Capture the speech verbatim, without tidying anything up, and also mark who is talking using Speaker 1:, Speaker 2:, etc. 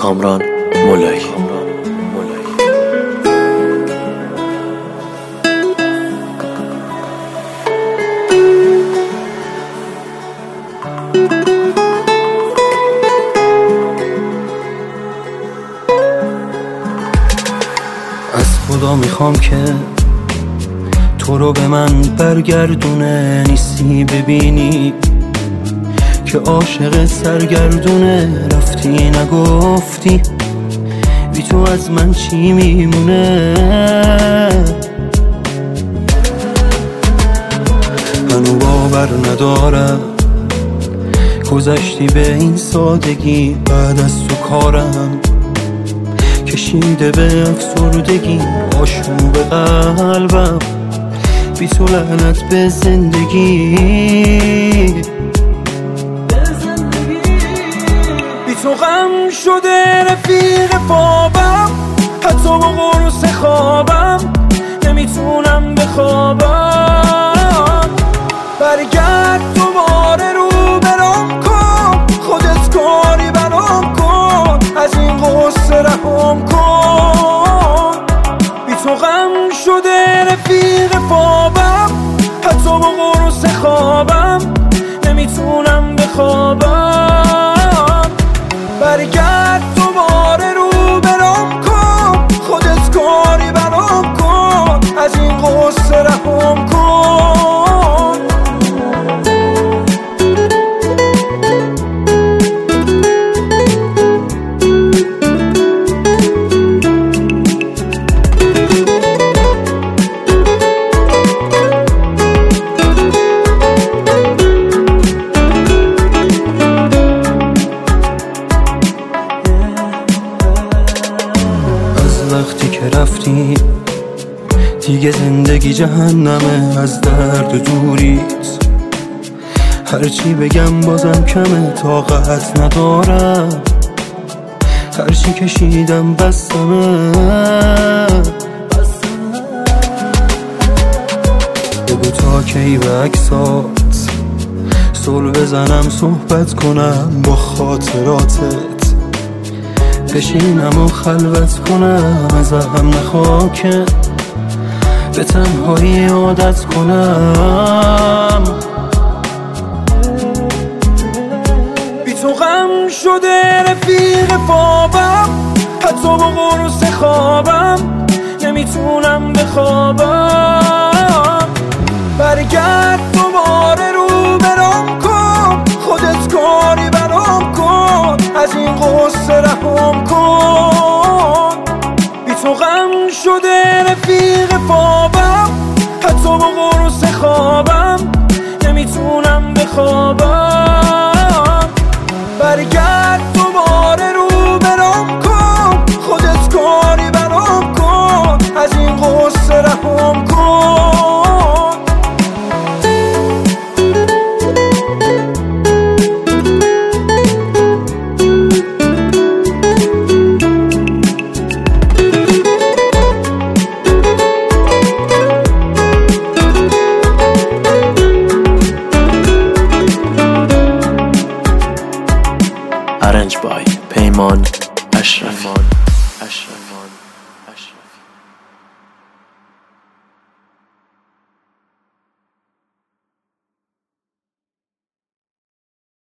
Speaker 1: کامران مولایی.
Speaker 2: از خدا میخوام که تو رو به من برگردونه، نیستی ببینی که عاشق سرگردونه. رفتی نگفتی بی تو از من چی میمونه. منو باور ندارم گذشتی به این سادگی، بعد از تو کارم کشیده به افسردگی. آشوب قلبم بی تو، لعنت به زندگی. بی تو غم شده رفیق خوابم، حتی با قرص خوابم نمیتونم بخوابم. برگرد دوباره رو برام کن، خودت کاری برام کن، از این قصه رهام کن. بی تو غم شده رفیق خوابم، حتی با قرص خوابم نمیتونم بخوابم. برگرد دوباره رو برام کن، خودت کاری برام کن، از این قصه رهام کن. وقتی که رفتی دیگه زندگی جهنمه، از درد دوریت هرچی بگم بازم کمه. طاقت ندارم هرچی کشیدم بستمه. بگو تا کی به عکسات صلح بزنم، صحبت کنم با خاطراتت، بشینم و خلوت کنم، ازم نخوا که به تنهایی عادت کنم. بی تو غم شده رفیق خوابم، حتی با قرص خوابم نمیتونم بخوابم. برگرد دوباره رو برام کن، خودت کاری برام کن، از این قصه رهام کن. بی تو غم شده رفیق خوابم، حتی با قرص خوابم نمیتونم بخوابم. برگرد دوباره رو برام کن، خودت کاری برام کن، از این قصه رهام کن.
Speaker 1: Arranged by پیمان اشرفی.